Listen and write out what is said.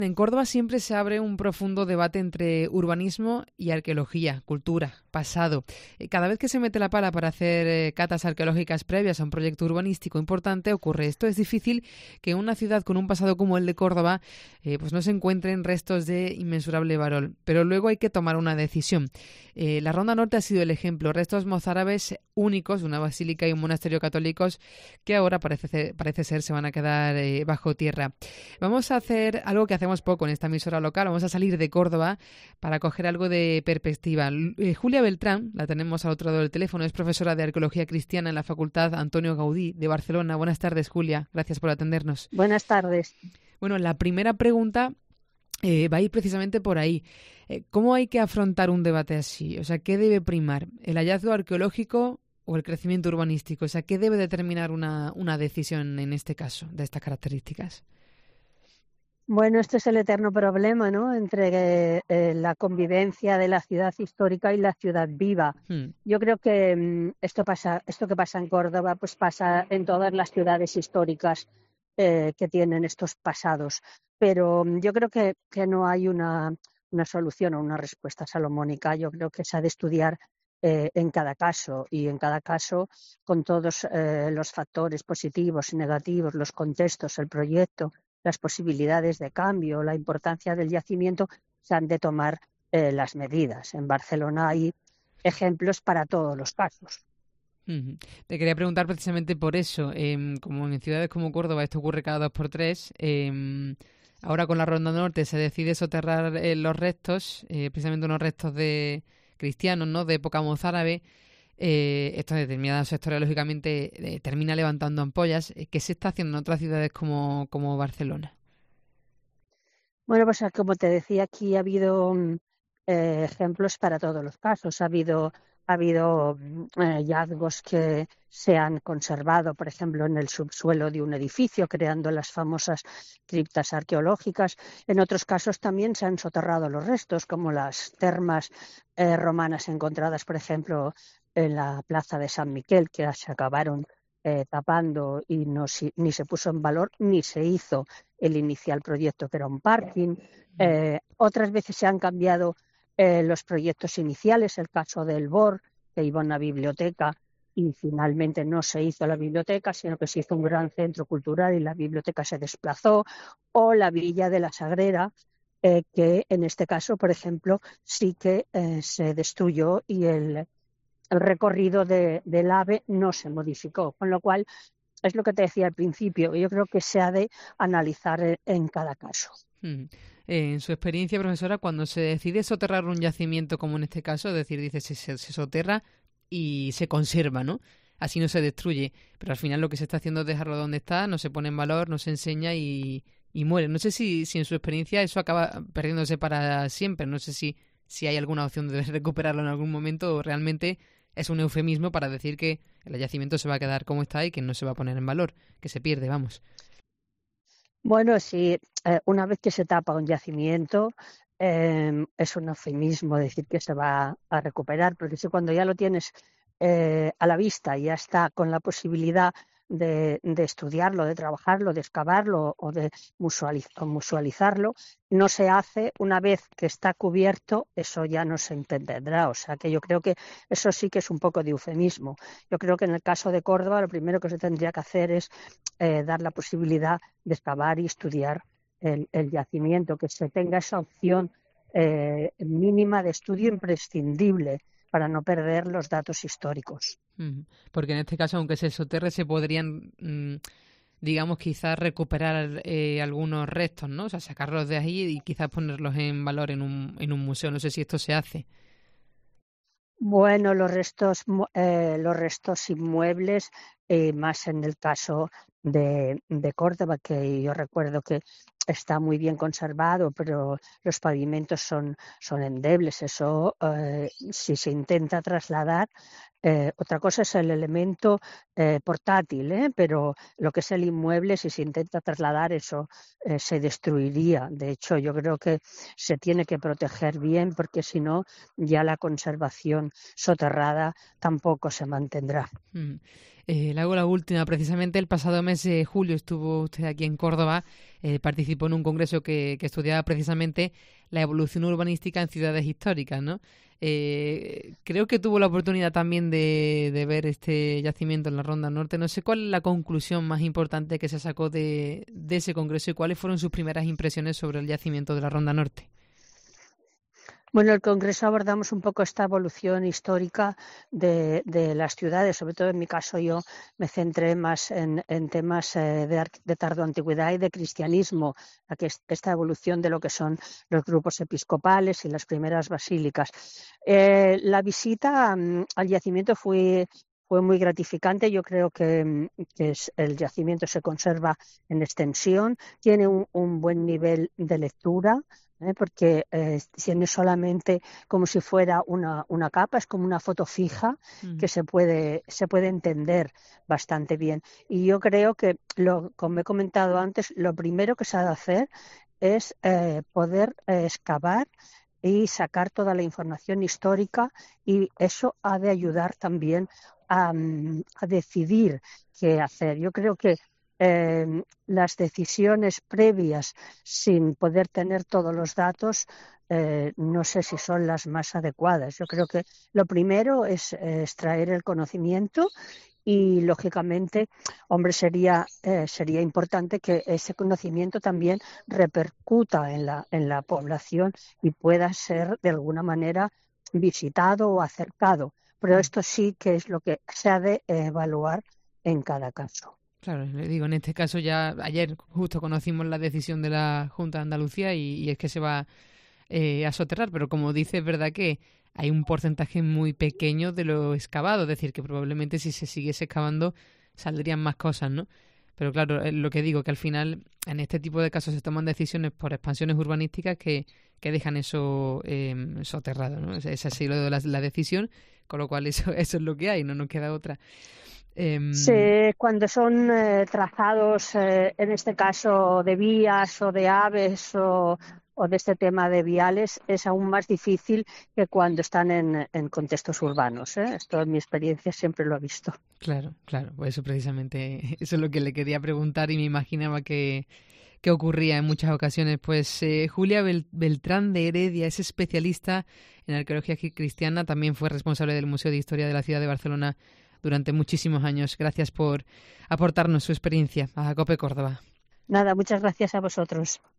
En Córdoba siempre se abre un profundo debate entre urbanismo y arqueología, cultura, pasado. Cada vez que se mete la pala para hacer catas arqueológicas previas a un proyecto urbanístico importante ocurre esto. Es difícil que en una ciudad con un pasado como el de Córdoba pues no se encuentren restos de inmensurable valor. Pero luego hay que tomar una decisión. La Ronda Norte ha sido el ejemplo. Restos mozárabes únicos, una basílica y un monasterio católicos que ahora parece ser se van a quedar bajo tierra. Vamos a hacer algo que hacemos poco en esta emisora local. Vamos a salir de Córdoba para coger algo de perspectiva. Julia Beltrán, la tenemos al otro lado del teléfono, es profesora de Arqueología Cristiana en la Facultad Antonio Gaudí de Barcelona. Buenas tardes, Julia. Gracias por atendernos. Buenas tardes. Bueno, la primera pregunta va a ir precisamente por ahí. ¿Cómo hay que afrontar un debate así? O sea, ¿qué debe primar? ¿El hallazgo arqueológico o el crecimiento urbanístico? O sea, ¿qué debe determinar una decisión en este caso, de estas características? Bueno, este es el eterno problema, ¿no? Entre la convivencia de la ciudad histórica y la ciudad viva. Yo creo que esto que pasa en Córdoba, pues pasa en todas las ciudades históricas que tienen estos pasados. Pero yo creo que no hay una solución o una respuesta salomónica. Yo creo que se ha de estudiar en cada caso y en cada caso con todos los factores positivos y negativos, los contextos, el proyecto, las posibilidades de cambio, la importancia del yacimiento, se han de tomar las medidas. En Barcelona hay ejemplos para todos los casos. Uh-huh. Te quería preguntar precisamente por eso. Como en ciudades como Córdoba esto ocurre cada 2 por 3, ahora con la Ronda Norte se decide soterrar los restos, precisamente unos restos de cristianos, ¿no?, de época mozárabe. Esto en determinados sectores, lógicamente, termina levantando ampollas. ¿Qué se está haciendo en otras ciudades como Barcelona? Bueno, pues como te decía, aquí ha habido ejemplos para todos los casos. Ha habido hallazgos que se han conservado, por ejemplo, en el subsuelo de un edificio, creando las famosas criptas arqueológicas. En otros casos también se han soterrado los restos, como las termas romanas encontradas, por ejemplo, en la plaza de San Miquel, que se acabaron tapando y ni se puso en valor ni se hizo el inicial proyecto, que era un parking. Otras veces se han cambiado los proyectos iniciales, el caso del BOR, que iba a una biblioteca y finalmente no se hizo la biblioteca, sino que se hizo un gran centro cultural y la biblioteca se desplazó, o la Villa de la Sagrera, que en este caso, por ejemplo, sí que se destruyó y el recorrido del AVE no se modificó, con lo cual es lo que te decía al principio. Yo creo que se ha de analizar en cada caso. En su experiencia, profesora, cuando se decide soterrar un yacimiento como en este caso, es decir, dice se soterra y se conserva, ¿no? Así no se destruye, pero al final lo que se está haciendo es dejarlo donde está, no se pone en valor, no se enseña y muere. No sé si en su experiencia eso acaba perdiéndose para siempre, no sé si hay alguna opción de recuperarlo en algún momento o realmente es un eufemismo para decir que el yacimiento se va a quedar como está y que no se va a poner en valor, que se pierde, vamos. Bueno, sí, una vez que se tapa un yacimiento, es un eufemismo decir que se va a recuperar, porque si cuando ya lo tienes a la vista y ya está con la posibilidad de estudiarlo, de trabajarlo, de excavarlo o de musealizarlo, no se hace. Una vez que está cubierto, eso ya no se entenderá. O sea que yo creo que eso sí que es un poco de eufemismo. Yo creo que en el caso de Córdoba lo primero que se tendría que hacer es dar la posibilidad de excavar y estudiar el yacimiento, que se tenga esa opción mínima de estudio imprescindible para no perder los datos históricos. Porque en este caso, aunque se soterre, se podrían, digamos, quizás recuperar algunos restos, ¿no? O sea, sacarlos de ahí y quizás ponerlos en valor en un museo. No sé si esto se hace. Bueno, los restos inmuebles, más en el caso de Córdoba, que yo recuerdo que está muy bien conservado, pero los pavimentos son endebles. Eso, si se intenta trasladar, Otra cosa es el elemento portátil, pero lo que es el inmueble, si se intenta trasladar, eso se destruiría. De hecho, yo creo que se tiene que proteger bien porque si no, ya la conservación soterrada tampoco se mantendrá. Mm. Le hago la última. Precisamente el pasado mes de julio estuvo usted aquí en Córdoba, participó en un congreso que estudiaba precisamente la evolución urbanística en ciudades históricas, ¿no? Creo que tuvo la oportunidad también de ver este yacimiento en la Ronda Norte. No sé cuál es la conclusión más importante que se sacó de ese congreso y cuáles fueron sus primeras impresiones sobre el yacimiento de la Ronda Norte. Bueno, en el Congreso abordamos un poco esta evolución histórica de las ciudades. Sobre todo en mi caso yo me centré más en temas de tardoantigüedad y de cristianismo, esta evolución de lo que son los grupos episcopales y las primeras basílicas. La visita al yacimiento fue muy gratificante. Yo creo que el yacimiento se conserva en extensión, tiene un buen nivel de lectura, porque tiene solamente como si fuera una capa, es como una foto fija que se puede entender bastante bien. Y yo creo que, como he comentado antes, lo primero que se ha de hacer es poder excavar y sacar toda la información histórica, y eso ha de ayudar también a decidir qué hacer. Yo creo que las decisiones previas sin poder tener todos los datos no sé si son las más adecuadas. Yo creo que lo primero es extraer el conocimiento y, lógicamente, hombre, sería importante que ese conocimiento también repercuta en la población y pueda ser de alguna manera visitado o acercado. Pero esto sí que es lo que se ha de evaluar en cada caso. Claro, le digo, en este caso ya ayer justo conocimos la decisión de la Junta de Andalucía y es que se va a soterrar, pero como dice, es verdad que hay un porcentaje muy pequeño de lo excavado, es decir, que probablemente si se siguiese excavando saldrían más cosas, ¿no? Pero claro, lo que digo, que al final en este tipo de casos se toman decisiones por expansiones urbanísticas que dejan eso soterrado, ¿no? Esa ha sido la decisión, con lo cual eso es lo que hay, no nos queda otra. Sí, cuando son trazados, en este caso de vías o de aves o de este tema de viales, es aún más difícil que cuando están en contextos urbanos. Esto en mi experiencia siempre lo he visto. Claro, claro, pues eso precisamente, eso es lo que le quería preguntar y me imaginaba que ocurría en muchas ocasiones. Pues Julia Beltrán de Heredia es especialista en arqueología cristiana, también fue responsable del Museo de Historia de la ciudad de Barcelona durante muchísimos años. Gracias por aportarnos su experiencia a COPE Córdoba. Nada, muchas gracias a vosotros.